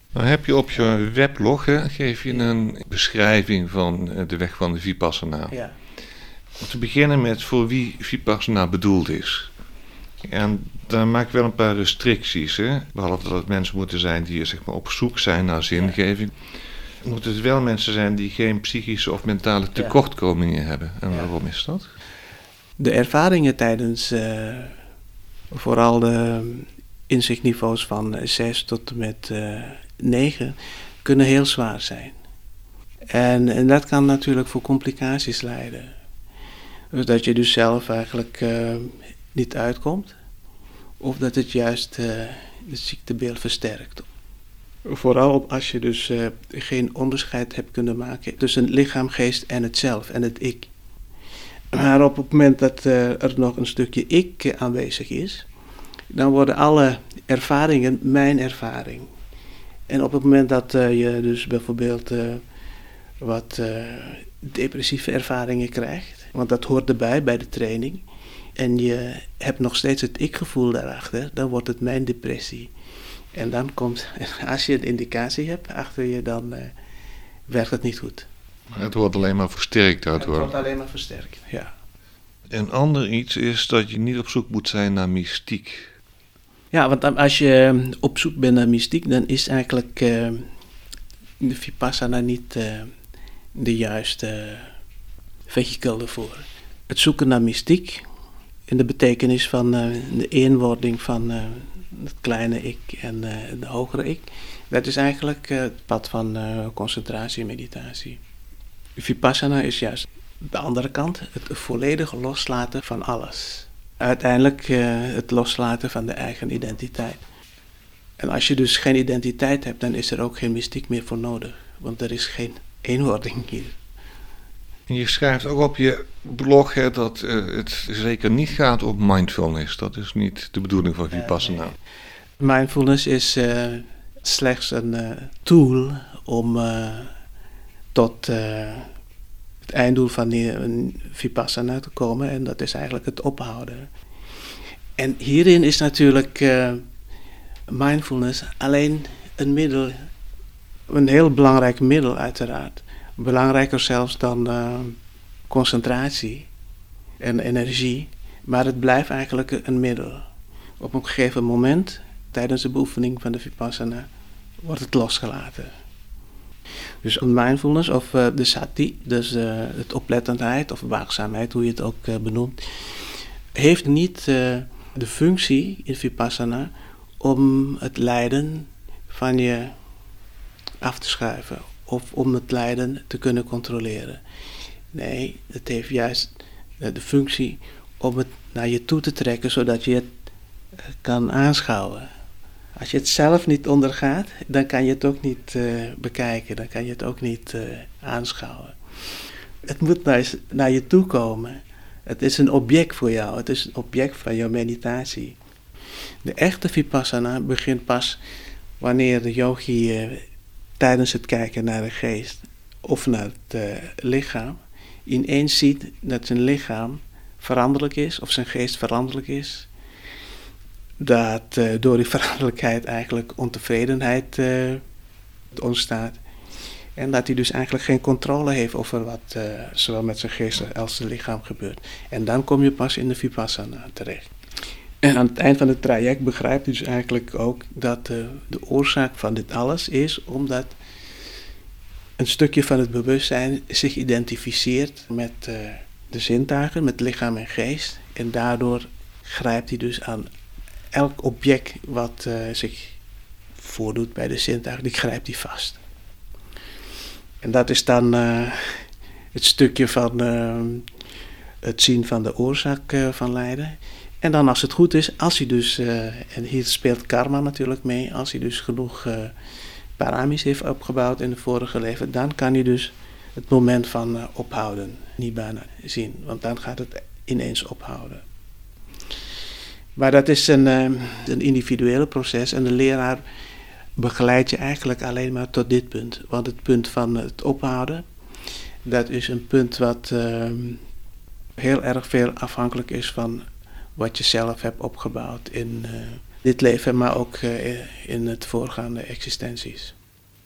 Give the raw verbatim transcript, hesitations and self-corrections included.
Dan heb je op je weblog, hè, geef je een beschrijving van de weg van de Vipassana. Ja. Om te beginnen met voor wie Vipassana bedoeld is. En daar maak ik wel een paar restricties. Hè? Behalve dat het mensen moeten zijn die zeg maar, op zoek zijn naar zingeving. Ja. Moeten het wel mensen zijn die geen psychische of mentale tekortkomingen ja. hebben. En waarom is dat? De ervaringen tijdens uh, vooral de inzichtniveaus van zes tot en met uh, negen kunnen heel zwaar zijn. En, en dat kan natuurlijk voor complicaties leiden. Dus dat je dus zelf eigenlijk uh, niet uitkomt. Of dat het juist uh, het ziektebeeld versterkt. Vooral als je dus uh, geen onderscheid hebt kunnen maken tussen het lichaam, geest en het zelf en het ik. Maar op het moment dat uh, er nog een stukje ik aanwezig is, dan worden alle ervaringen mijn ervaring. En op het moment dat uh, je dus bijvoorbeeld uh, wat uh, depressieve ervaringen krijgt, want dat hoort erbij bij de training, en je hebt nog steeds het ik-gevoel daarachter, dan wordt het mijn depressie. En dan komt, als je een indicatie hebt achter je, dan uh, werkt het niet goed. Het wordt alleen maar versterkt daardoor. Het wordt alleen maar versterkt, ja. Een ander iets is dat je niet op zoek moet zijn naar mystiek. Ja, want als je op zoek bent naar mystiek, dan is eigenlijk uh, de Vipassana niet uh, de juiste uh, vehikel ervoor. Het zoeken naar mystiek, in de betekenis van uh, de eenwording van uh, het kleine ik en uh, de hogere ik, dat is eigenlijk uh, het pad van uh, concentratie en meditatie. Vipassana is juist de andere kant, het volledig loslaten van alles. Uiteindelijk uh, het loslaten van de eigen identiteit. En als je dus geen identiteit hebt, dan is er ook geen mystiek meer voor nodig. Want er is geen eenwording hier. En je schrijft ook op je blog hè, dat uh, het zeker niet gaat om mindfulness. Dat is niet de bedoeling van Vipassana. Uh, nee. Mindfulness is uh, slechts een uh, tool om uh, tot uh, het einddoel van die, een Vipassana te komen. En dat is eigenlijk het ophouden. En hierin is natuurlijk uh, mindfulness alleen een middel, een heel belangrijk middel uiteraard. Belangrijker zelfs dan uh, concentratie en energie, maar het blijft eigenlijk een middel. Op een gegeven moment, tijdens de beoefening van de Vipassana, wordt het losgelaten. Dus een mindfulness of uh, de sati, dus uh, het oplettendheid of waakzaamheid, hoe je het ook uh, benoemt, heeft niet uh, de functie in Vipassana om het lijden van je af te schuiven of om het lijden te kunnen controleren. Nee, het heeft juist uh, de functie om het naar je toe te trekken zodat je het uh, kan aanschouwen. Als je het zelf niet ondergaat, dan kan je het ook niet uh, bekijken, dan kan je het ook niet uh, aanschouwen. Het moet naar, naar je toe komen. Het is een object voor jou, het is een object van jouw meditatie. De echte Vipassana begint pas wanneer de yogi uh, tijdens het kijken naar de geest of naar het uh, lichaam ineens ziet dat zijn lichaam veranderlijk is of zijn geest veranderlijk is. Dat uh, door die veranderlijkheid eigenlijk ontevredenheid uh, ontstaat. En dat hij dus eigenlijk geen controle heeft over wat uh, zowel met zijn geest als zijn lichaam gebeurt. En dan kom je pas in de Vipassana terecht. En aan het eind van het traject begrijpt hij dus eigenlijk ook dat uh, de oorzaak van dit alles is omdat een stukje van het bewustzijn zich identificeert met uh, de zintuigen, met lichaam en geest. En daardoor grijpt hij dus aan elk object wat uh, zich voordoet bij de zintuigen, die grijpt hij vast. En dat is dan uh, het stukje van uh, het zien van de oorzaak uh, van lijden. En dan als het goed is, als hij dus, uh, en hier speelt karma natuurlijk mee, als hij dus genoeg uh, paramis heeft opgebouwd in de vorige leven, dan kan hij dus het moment van uh, ophouden, nibbana, zien. Want dan gaat het ineens ophouden. Maar dat is een, uh, een individuele proces en de leraar begeleidt je eigenlijk alleen maar tot dit punt. Want het punt van het ophouden, dat is een punt wat uh, heel erg veel afhankelijk is van wat je zelf hebt opgebouwd in uh, dit leven, maar ook uh, in het voorgaande existenties.